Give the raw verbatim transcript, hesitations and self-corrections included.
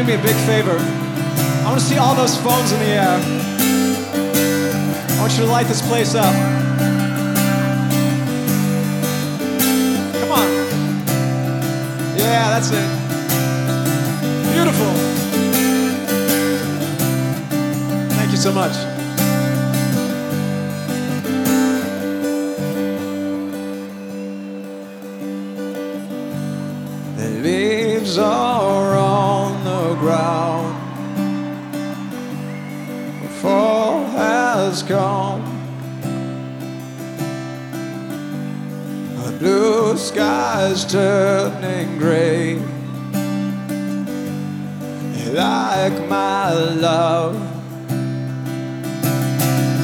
me a big favor. I want to see all those phones in the air. I want you to light this place up. Come on. Yeah, that's it. Beautiful. Thank you so much. The leaves are on the ground. Fall has come. The blue sky's turning gray. Like my love,